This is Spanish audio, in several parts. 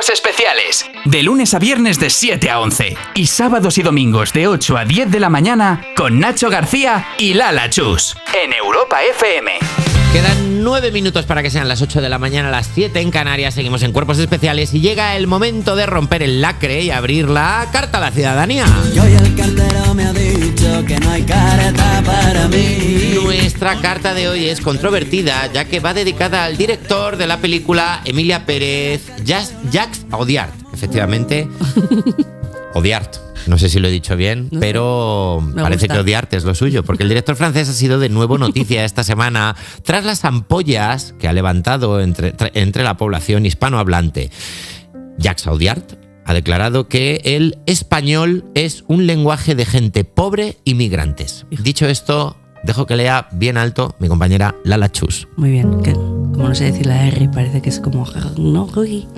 Cuerpos Especiales. De lunes a viernes de 7 a 11. Y sábados y domingos de 8 a 10 de la mañana con Nacho García y Lala Chus. En Europa FM. Quedan 9 minutos para que sean las 8 de la mañana, las 7 en Canarias. Seguimos en Cuerpos Especiales y llega el momento de romper el lacre y abrir la carta a la ciudadanía. Yo y el cartero me ha dicho que no hay carta para mí. Nuestra carta de hoy es controvertida, ya que va dedicada al director de la película Emilia Pérez, Jacques Audiard. Efectivamente, Audiard. No sé si lo he dicho bien, no, pero parece que Audiard es lo suyo, porque el director francés ha sido de nuevo noticia esta semana tras las ampollas que ha levantado entre la población hispanohablante. Jacques Audiard ha declarado que el español es un lenguaje de gente pobre y migrantes. Dicho esto, dejo que lea bien alto mi compañera Lala Chus. Muy bien, que como no sé decir la R, parece que es como... No,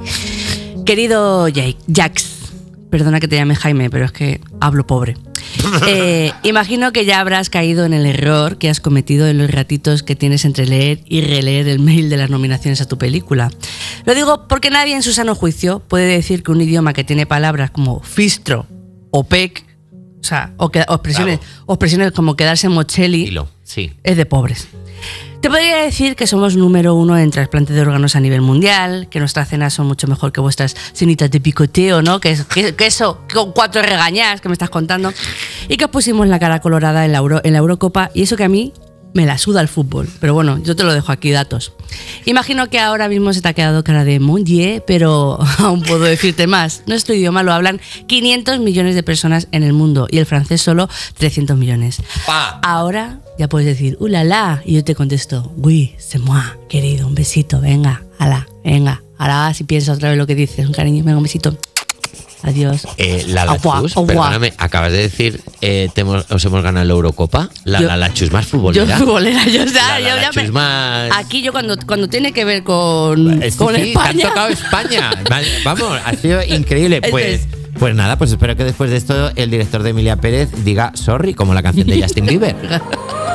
querido Jacques, perdona que te llame Jaime, pero es que hablo pobre. Imagino que ya habrás caído en el error que has cometido en los ratitos que tienes entre leer y releer el mail de las nominaciones a tu película. Lo digo porque nadie en su sano juicio puede decir que un idioma que tiene palabras como fistro o pec, o expresiones como quedarse mocheli, sí, es de pobres. Te podría decir que somos número 1 en trasplante de órganos a nivel mundial, que nuestras cenas son mucho mejor que vuestras cenitas de picoteo, ¿no? Que eso, con 4 regañas que me estás contando. Y que os pusimos la cara colorada en la Eurocopa, y eso que a mí me la suda el fútbol. Pero bueno, yo te lo dejo aquí, datos. Imagino que ahora mismo se te ha quedado cara de mon Dieu, pero aún puedo decirte más. Nuestro idioma lo hablan 500 millones de personas en el mundo y el francés solo 300 millones. Ahora ya puedes decir, la, y yo te contesto, oui, c'est moi, querido, un besito, venga, venga. Ahora si piensas otra vez lo que dices, un cariño, venga, un besito. Adiós. Lala Chus, perdóname, acabas de decir os hemos ganado la Eurocopa. La Chus más futbolera. Yo futbolera, La Chus más... Aquí yo cuando tiene que ver con España. Te han tocado España. Vamos, ha sido increíble. Pues nada, pues espero que después de esto el director de Emilia Pérez diga sorry, como la canción de Justin Bieber.